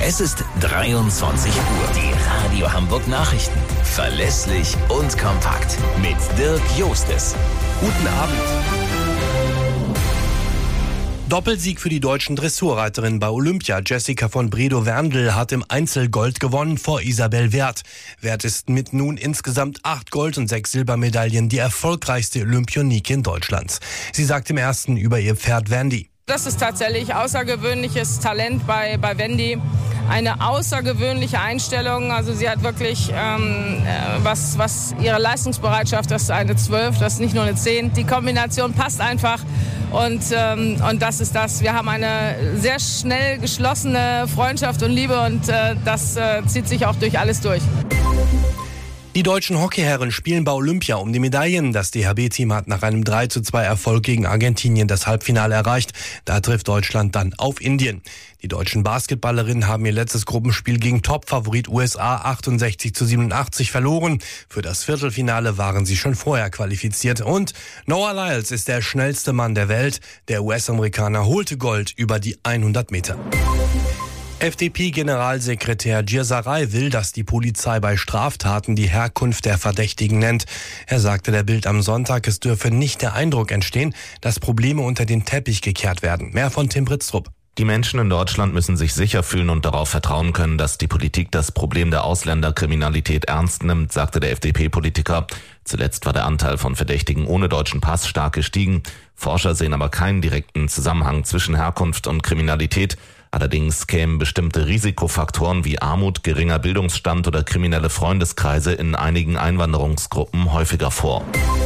Es ist 23 Uhr. Die Radio Hamburg Nachrichten. Verlässlich und kompakt. Mit Dirk Jostes. Guten Abend. Doppelsieg für die deutschen Dressurreiterinnen bei Olympia. Jessica von Bredow-Werndl hat im Einzel Gold gewonnen vor Isabel Werth. Werth ist mit nun insgesamt 8 Gold- und 6 Silbermedaillen die erfolgreichste Olympionike in Deutschland. Sie sagt im ersten über ihr Pferd Wendy: Das ist tatsächlich außergewöhnliches Talent bei Wendy. Eine außergewöhnliche Einstellung. Also sie hat wirklich, was ihre Leistungsbereitschaft, das ist eine 12, das ist nicht nur eine 10. Die Kombination passt einfach und das ist das. Wir haben eine sehr schnell geschlossene Freundschaft und Liebe und das zieht sich auch durch alles durch. Die deutschen Hockeyherren spielen bei Olympia um die Medaillen. Das DHB-Team hat nach einem 3:2 Erfolg gegen Argentinien das Halbfinale erreicht. Da trifft Deutschland dann auf Indien. Die deutschen Basketballerinnen haben ihr letztes Gruppenspiel gegen Topfavorit USA 68-87 verloren. Für das Viertelfinale waren sie schon vorher qualifiziert. Und Noah Lyles ist der schnellste Mann der Welt. Der US-Amerikaner holte Gold über die 100 Meter. FDP-Generalsekretär Gierserei will, dass die Polizei bei Straftaten die Herkunft der Verdächtigen nennt. Er sagte der Bild am Sonntag, es dürfe nicht der Eindruck entstehen, dass Probleme unter den Teppich gekehrt werden. Mehr von Tim Britztrup. Die Menschen in Deutschland müssen sich sicher fühlen und darauf vertrauen können, dass die Politik das Problem der Ausländerkriminalität ernst nimmt, sagte der FDP-Politiker. Zuletzt war der Anteil von Verdächtigen ohne deutschen Pass stark gestiegen. Forscher sehen aber keinen direkten Zusammenhang zwischen Herkunft und Kriminalität. Allerdings kämen bestimmte Risikofaktoren wie Armut, geringer Bildungsstand oder kriminelle Freundeskreise in einigen Einwanderungsgruppen häufiger vor.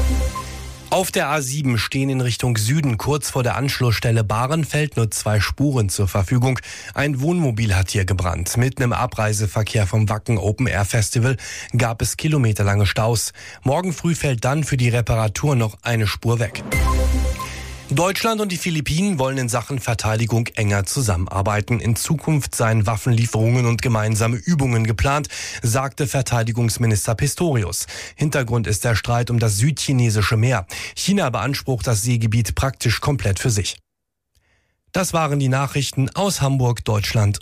Auf der A7 stehen in Richtung Süden kurz vor der Anschlussstelle Bahrenfeld nur 2 Spuren zur Verfügung. Ein Wohnmobil hat hier gebrannt. Mitten im Abreiseverkehr vom Wacken Open Air Festival gab es kilometerlange Staus. Morgen früh fällt dann für die Reparatur noch eine Spur weg. Deutschland und die Philippinen wollen in Sachen Verteidigung enger zusammenarbeiten. In Zukunft seien Waffenlieferungen und gemeinsame Übungen geplant, sagte Verteidigungsminister Pistorius. Hintergrund ist der Streit um das südchinesische Meer. China beansprucht das Seegebiet praktisch komplett für sich. Das waren die Nachrichten aus Hamburg, Deutschland